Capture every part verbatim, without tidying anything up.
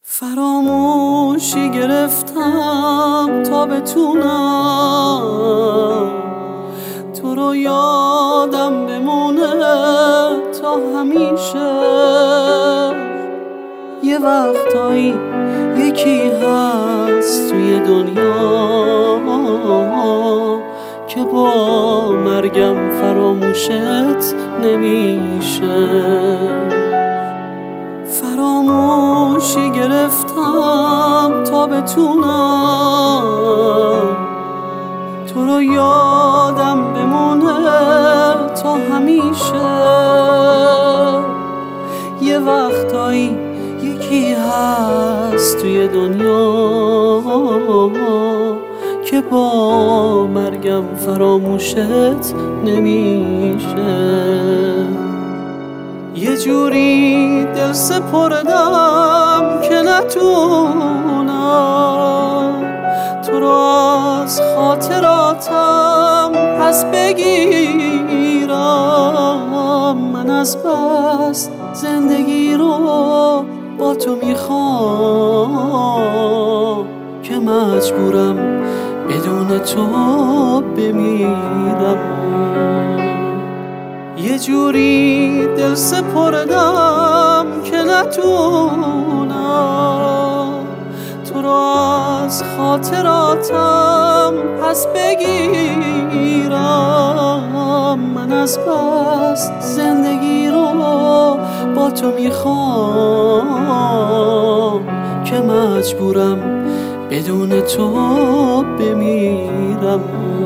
فراموشی گرفتم تا بتونم تو رو یادم بمونه تا همیشه. یه وقتایی یکی هست توی دنیا که با مرگم فراموشت نمیشه. فراموشی گرفتم تا بتونم تو رو یادم بمونه تا همیشه. یه وقتایی یکی هست توی دنیا که با مرگم فراموشت نمیشه. یه جوری دل سپردم که نتونم تو رو از خاطراتم پس بگیرم. من از بس زندگی رو با تو میخوام که مجبورم بدون تو بمیرم. یه جوری دل سپردم که نتونم تو رو از خاطراتم پس بگیرم. من از بس زندگی رو با تو میخوام که مجبورم بدون تو بمیرم.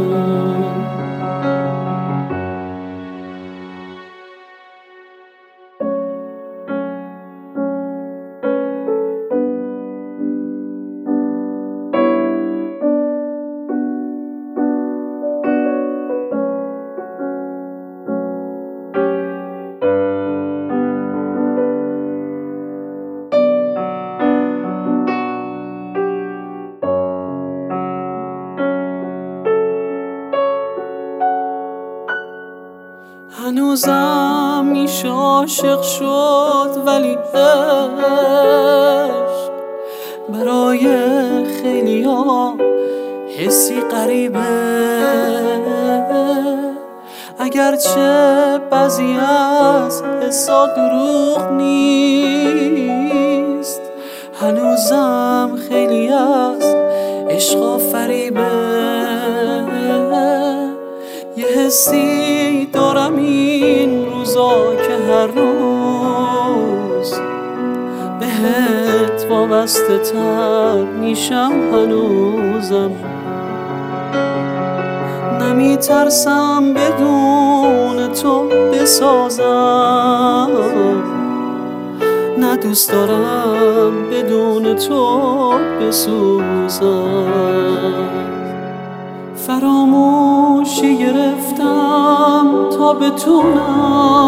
هنوزم میشه عاشق شد ولی عشق برای خیلی ها حسی غریبه. اگرچه بعضی از حسا دروغ نیست هنوزم خیلی از عشقا فریبه. یه حسی دارم این روزا که هر روز بهت وابسته تر میشم. هنوزم نمیترسم بدون تو بسازم، نه دوست دارم بدون تو بسوزم. فراموشی گرفتم تا بتونم